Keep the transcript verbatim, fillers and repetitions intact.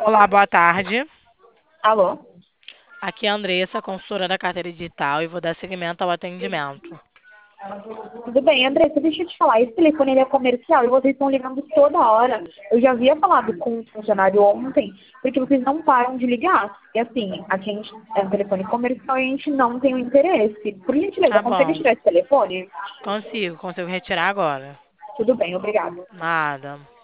Olá, boa tarde. Alô? Aqui é a Andressa, consultora da carteira digital, e vou dar seguimento ao atendimento. Tudo bem, Andressa, deixa eu te falar, esse telefone ele é comercial e vocês estão ligando toda hora. Eu já havia falado com um funcionário ontem, porque vocês não param de ligar. E assim, aqui a gente é um telefone comercial e a gente não tem o interesse. Por gentileza, Tá consegue bom. tirar esse telefone? Consigo, consigo retirar agora. Tudo bem, obrigada. Nada.